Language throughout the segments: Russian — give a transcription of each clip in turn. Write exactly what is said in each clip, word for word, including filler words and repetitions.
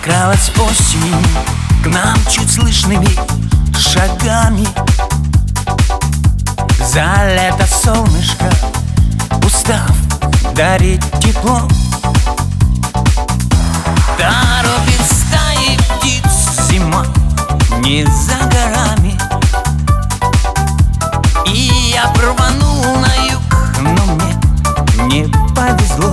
Подкралась осень к нам чуть слышными шагами. За лето солнышко, устав дарить тепло, торопит стаи птиц зима не за горами. И я рванул на юг, но мне не повезло.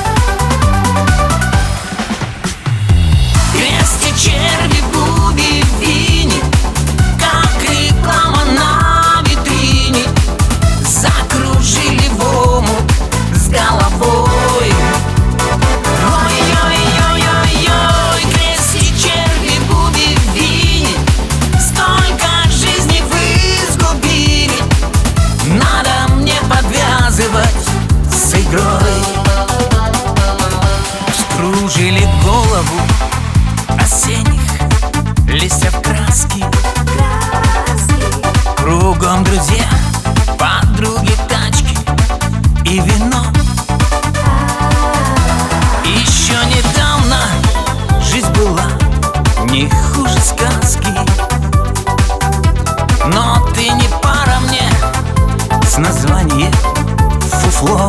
Крести, черви, буги, вини, как реклама на витрине, закружили в омут с головой. Ой-ой-ой-ой-ой, крести, черви, буги, вини, сколько жизней вы сгубили, надо мне подвязывать с игрой. Скружили голову осенних листьев краски, кругом друзья, подруги, тачки и вино. Еще недавно жизнь была не хуже сказки, но ты не пара мне с названием фуфло.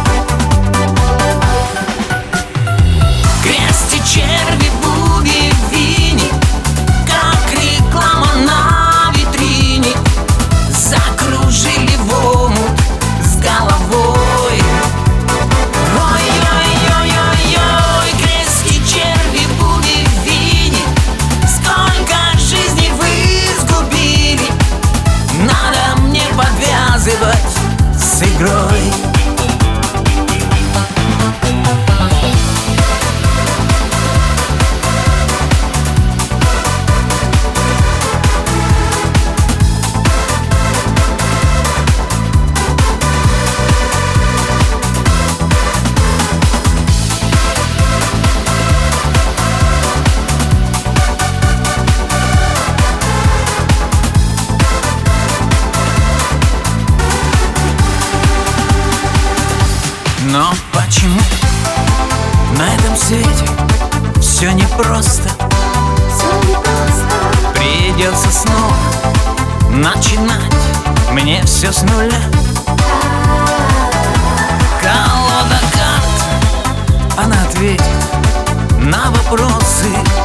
Крести, черви, буги, вини, как реклама на витрине, закружили в омут с головой. Ой-ой-ой-ой-ой, крести, черви, буги, вини, сколько жизней вы сгубили, надо мне подвязывать с игрой. Но почему на этом свете все непросто? Придется снова начинать мне все с нуля. Колода карт, она ответит на вопросы.